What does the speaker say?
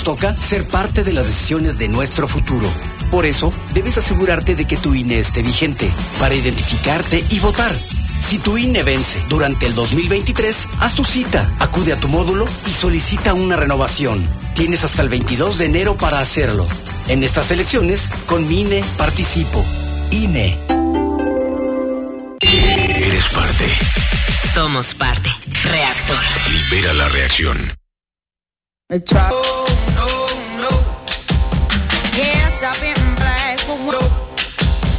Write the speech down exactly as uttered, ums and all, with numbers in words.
Toca ser parte de las decisiones de nuestro futuro. Por eso, debes asegurarte de que tu I N E esté vigente para identificarte y votar. Si tu I N E vence durante el dos mil veintitrés, haz tu cita, acude a tu módulo y solicita una renovación. Tienes hasta el veintidós de enero para hacerlo. En estas elecciones, con mi I N E participo. I N E. Eres parte. Somos parte. Reactor. Libera la reacción. El chavo.